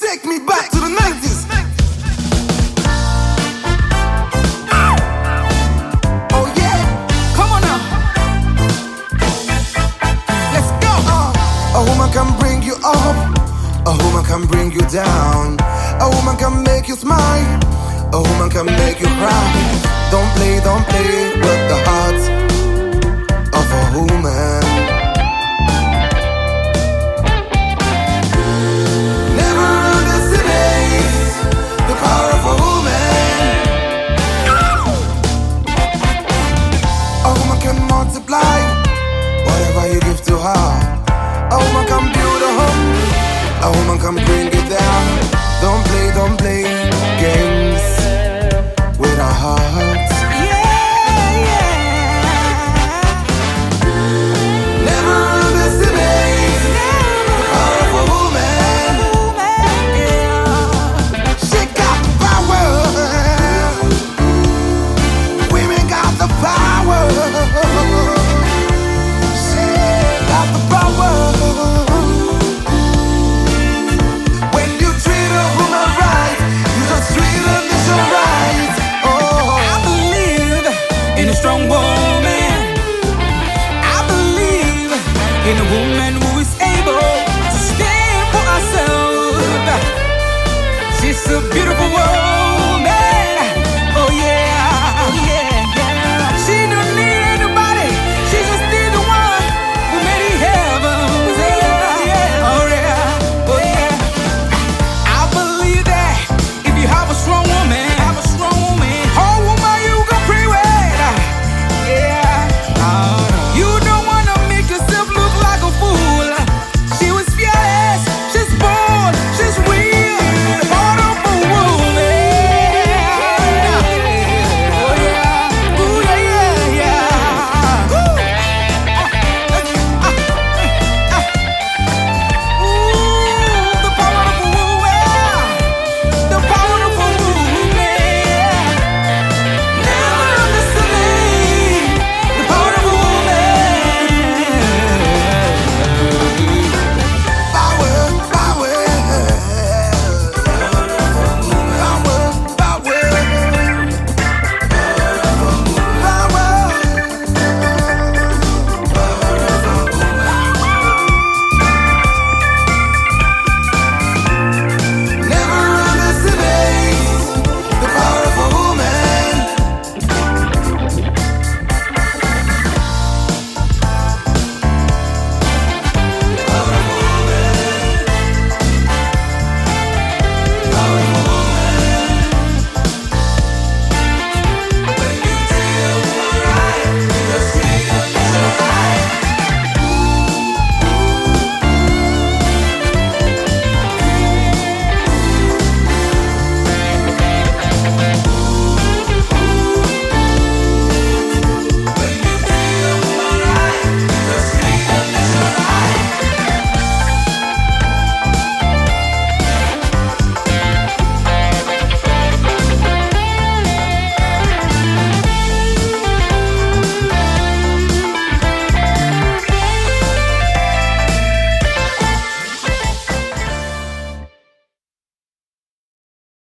Take me back to the 90s. Oh yeah, come on now. Let's go. A woman can bring you up, a woman can bring you down, a woman can make you smile, a woman can make you cry. Don't play with the heart of a woman.